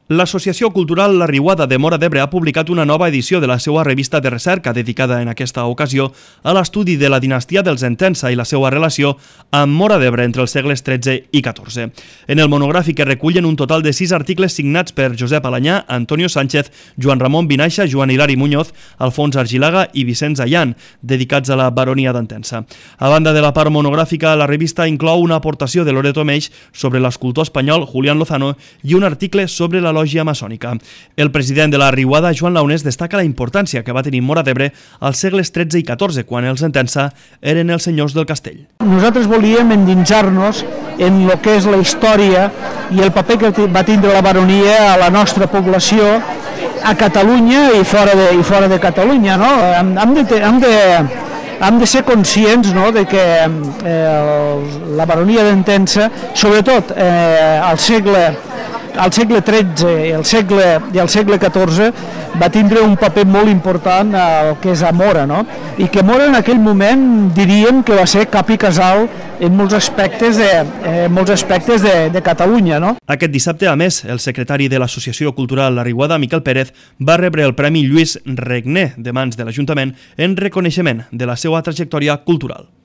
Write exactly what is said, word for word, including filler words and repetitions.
L'Associació Cultural La Riuada de Móra d'Ebre ha publicat una nova edició de la seva revista de recerca dedicada en aquesta ocasió a l'estudi de la dinastia dels Entença i la seva relació amb Móra d'Ebre entre els segles tretze i catorze. En el monogràfic es recullen un total de sis articles signats per Josep Alanyà, Antonio Sánchez, Joan Ramon Vinaixa, Joan Hilari Muñoz, Alfons Argilaga i Vicenç Allan, dedicats a la baronia d'Entença. A banda de la part monogràfica, la revista inclou una aportació de Loreto Meix sobre l'escultor espanyol Julián Lozano i un article sobre la lògia maçònica. El president de la Riuada, Joan Launés, destaca la importància que va tenir Móra d'Ebre als segles tretze i catorze, quan els Entença eren els senyors del castell. Nosaltres volíem endinsar-nos en el que és la història i el paper que va tindre la baronia a la nostra població, a Catalunya i fora de, i fora de Catalunya. No? Hem, hem, de, hem, de, hem de ser conscients, no?, de que eh, la baronia d'Entença, sobretot eh, al segle al segle tretze i al segle, i al segle catorze, va tindre un paper molt important al que és a Móra, no? I que Móra en aquell moment diríem que va ser cap i casal en molts aspectes de, eh, molts aspectes de, de Catalunya, no? Aquest dissabte, a més, el secretari de l'Associació Cultural La Riuada, Miquel Pérez, va rebre el Premi Lluís Regner de mans de l'Ajuntament en reconeixement de la seva trajectòria cultural.